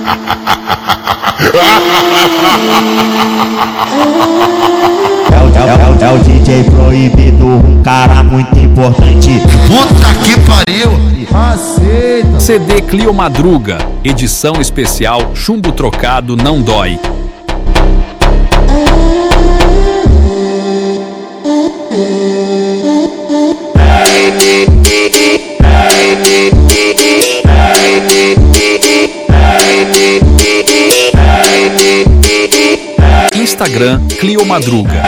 É o DJ Proibido, um cara muito importante. Puta que pariu! Aceita. CD Clio Madruga, edição especial, chumbo trocado não dói. Instagram Clio Madruga.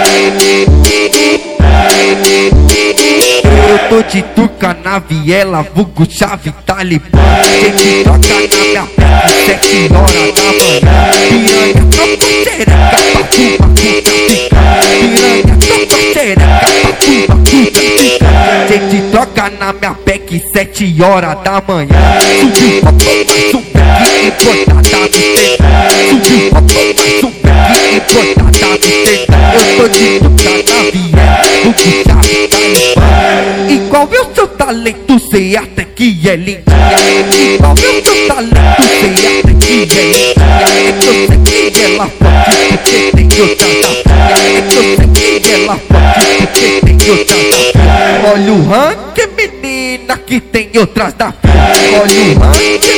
Eu tô de tuca na viela, vulgo chave talibã. Quem que toca na minha perna, 7 horas da manhã. Piranha, toca xereca, papuma, puta fica. Piranha, toca xereca, papuma, puta fica. Quem que toca na minha peck, 7 horas da manhã. Subiu, papai, mais um beck, importada no centro. Subiu, papai, mais um beck, importada no centro. Eu tô de tuca na viela, vulgo chave talibã. Igual meu seu talento, cê até que é lindinha. Igual meu seu talento, cê até que é lindinha. É que eu sei que ela pode porque tem outra da minha. É que eu sei que ela pode porque tem outra da minha. Olha o ranking, menina, que tem outras da minha. Olha o ranking,